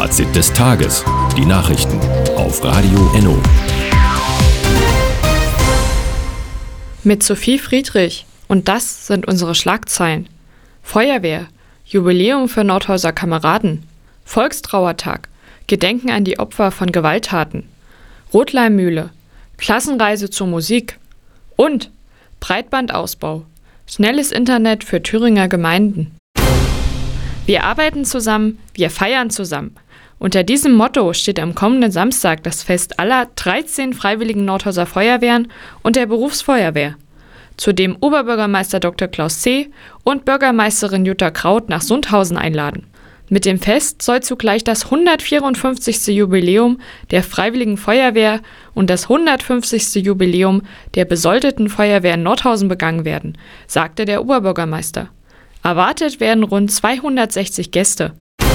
Fazit des Tages. Die Nachrichten auf Radio Enno. Mit Sophie Friedrich. Und das sind unsere Schlagzeilen. Feuerwehr. Jubiläum für Nordhauser Kameraden. Volkstrauertag. Gedenken an die Opfer von Gewalttaten. Rotleimühle. Klassenreise zur Musik. Und Breitbandausbau. Schnelles Internet für Thüringer Gemeinden. Wir arbeiten zusammen, wir feiern zusammen. Unter diesem Motto steht am kommenden Samstag das Fest aller 13 freiwilligen Nordhauser Feuerwehren und der Berufsfeuerwehr, zu dem Oberbürgermeister Dr. Klaus C. und Bürgermeisterin Jutta Kraut nach Sundhausen einladen. Mit dem Fest soll zugleich das 154. Jubiläum der Freiwilligen Feuerwehr und das 150. Jubiläum der besoldeten Feuerwehr in Nordhausen begangen werden, sagte der Oberbürgermeister. Erwartet werden rund 260 Gäste.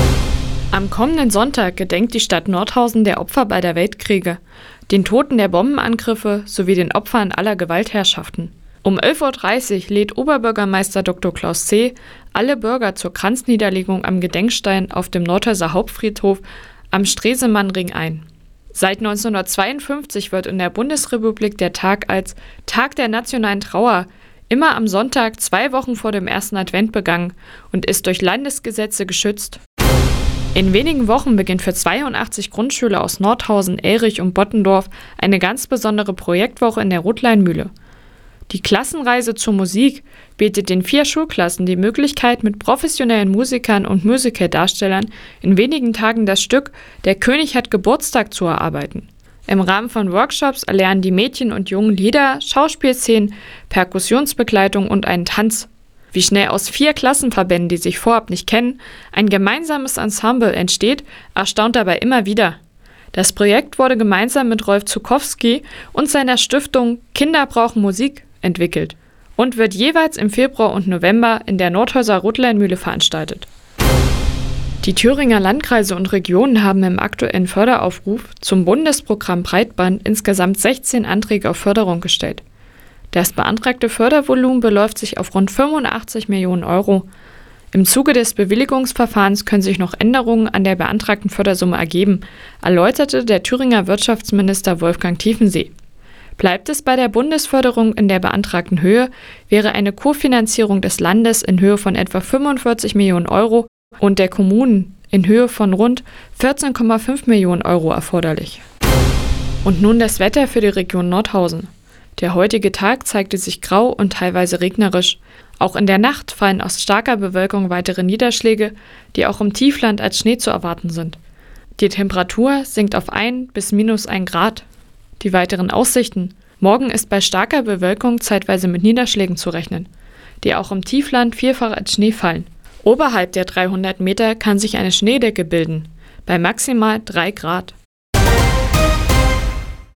Am kommenden Sonntag gedenkt die Stadt Nordhausen der Opfer beider Weltkriege, den Toten der Bombenangriffe sowie den Opfern aller Gewaltherrschaften. Um 11.30 Uhr lädt Oberbürgermeister Dr. Klaus C. alle Bürger zur Kranzniederlegung am Gedenkstein auf dem Nordhauser Hauptfriedhof am Stresemannring ein. Seit 1952 wird in der Bundesrepublik der Tag als Tag der nationalen Trauer immer am Sonntag 2 Wochen vor dem ersten Advent begangen und ist durch Landesgesetze geschützt. In wenigen Wochen beginnt für 82 Grundschüler aus Nordhausen, Elrich und Bottendorf eine ganz besondere Projektwoche in der Rotleimühle. Die Klassenreise zur Musik bietet den 4 Schulklassen die Möglichkeit, mit professionellen Musikern und Musicaldarstellern in wenigen Tagen das Stück Der König hat Geburtstag zu erarbeiten. Im Rahmen von Workshops erlernen die Mädchen und Jungen Lieder, Schauspielszenen, Perkussionsbegleitung und einen Tanz. Wie schnell aus 4 Klassenverbänden, die sich vorab nicht kennen, ein gemeinsames Ensemble entsteht, erstaunt dabei immer wieder. Das Projekt wurde gemeinsam mit Rolf Zukowski und seiner Stiftung Kinder brauchen Musik entwickelt und wird jeweils im Februar und November in der Nordhauser Rotleimühle veranstaltet. Die Thüringer Landkreise und Regionen haben im aktuellen Förderaufruf zum Bundesprogramm Breitband insgesamt 16 Anträge auf Förderung gestellt. Das beantragte Fördervolumen beläuft sich auf rund 85 Millionen Euro. Im Zuge des Bewilligungsverfahrens können sich noch Änderungen an der beantragten Fördersumme ergeben, erläuterte der Thüringer Wirtschaftsminister Wolfgang Tiefensee. Bleibt es bei der Bundesförderung in der beantragten Höhe, wäre eine Kofinanzierung des Landes in Höhe von etwa 45 Millionen Euro und der Kommunen in Höhe von rund 14,5 Millionen Euro erforderlich. Und nun das Wetter für die Region Nordhausen. Der heutige Tag zeigte sich grau und teilweise regnerisch. Auch in der Nacht fallen aus starker Bewölkung weitere Niederschläge, die auch im Tiefland als Schnee zu erwarten sind. Die Temperatur sinkt auf 1 bis -1 Grad. Die weiteren Aussichten. Morgen ist bei starker Bewölkung zeitweise mit Niederschlägen zu rechnen, die auch im Tiefland vielfach als Schnee fallen. Oberhalb der 300 Meter kann sich eine Schneedecke bilden, bei maximal 3 Grad.